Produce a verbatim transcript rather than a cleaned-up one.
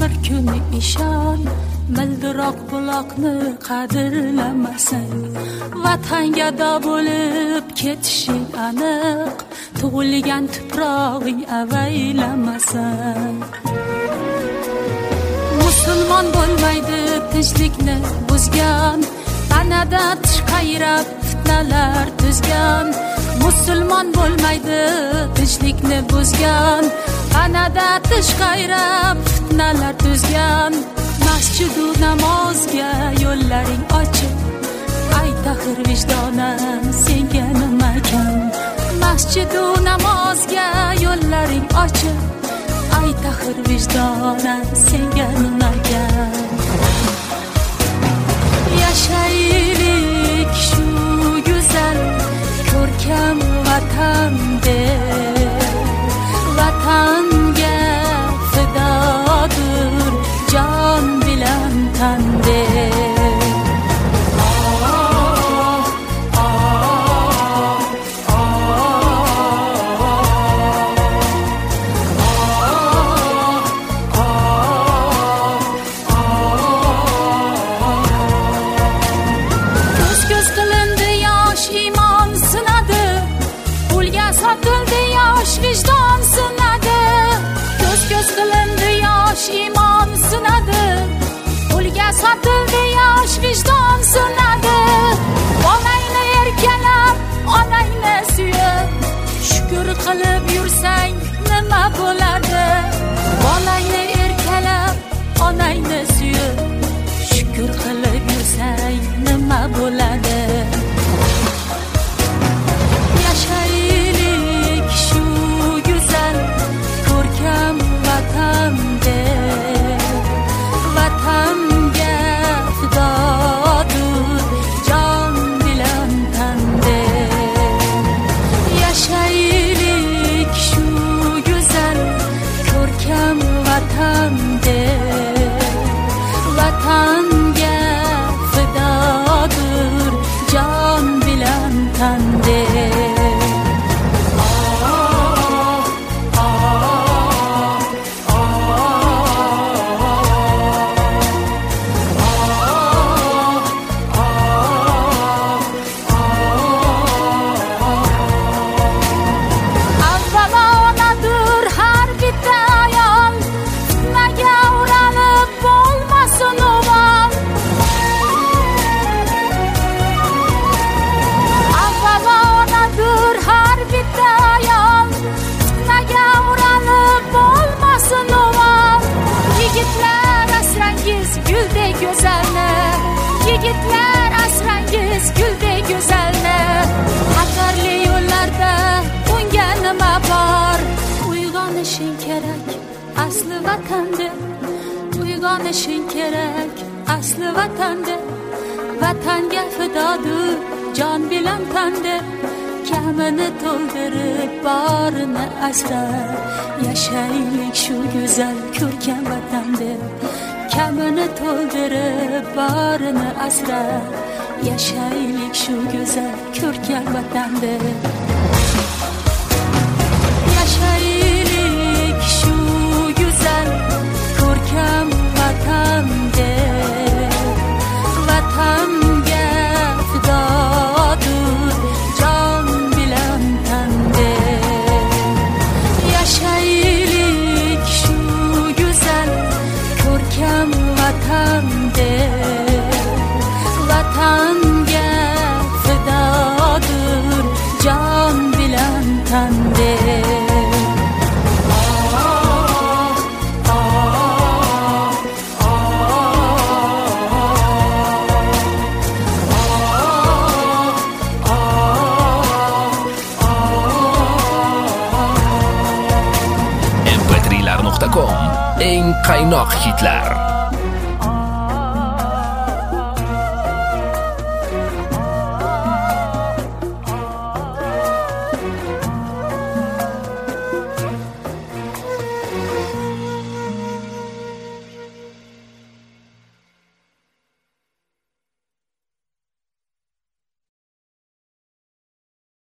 bir kuni ishon, mildiroq buloqni qadrlamasang, vatanga bo'lib ketishing aniq, tug'ilgan tuprog'ing avaylamasang. Musulmon bo'lmaydi tinchlikni buzgan, tanada tish qayrab fitnalar tuzgan. Musulmon bo'lmaydi tinchlikni buzgan, tanada tish qayrab fitnalar tuzgan. Masjidu namozga yo'llaring ochiq, ay tahir vijdonan senga nima kam. Masjidu namozga yo'llaring ochiq, ay tahir vijdonan senga nima kam. Yashaylik shu go'zal ko'rkam vatanda, vatanga fidodir jon bilan tanda. Vijdon sinadi, ko'z-ko'z qilindi yosh iymon sinadi. Pulga sotildi yosh vijdon sinadi. Onangni erkalab, onangni suyib, shukr qilib yursang nima bo'ladi? Onangni erkalab, onangni suyib, shukr qilib yursang nima bo'ladi? Yashaylik shu ko'rkam vatanda, vatanga fidodir jon bilan tanda. Yashaylik shu go'zal ko'rkam vatanda, vatanga fidodir jon bilan tanda. Yigitlar asrangiz guldek go'zalni, xatarli yo'llarda unga nima bor? Uyg'onishing kerak asli vatanda, uyg'onishing kerak asli vatanda, vatanga fidodir jon bilan tanda. Kamini to'ldirib borini asra, yashaylik shu go'zal ko'rkam vatanda. Kamini to'ldirib borini asra, yashaylik shu go'zal ko'rkam vatanda. Yashaylik shu go'zal ko'rkam vatanda, vatanga fidodir jon bilan tanda. Yashaylik shu go'zal ko'rkam vatanda, vatanga fidodir jon bilan tanda. em pe tri lar nuqta com eng qaynoq hitlar.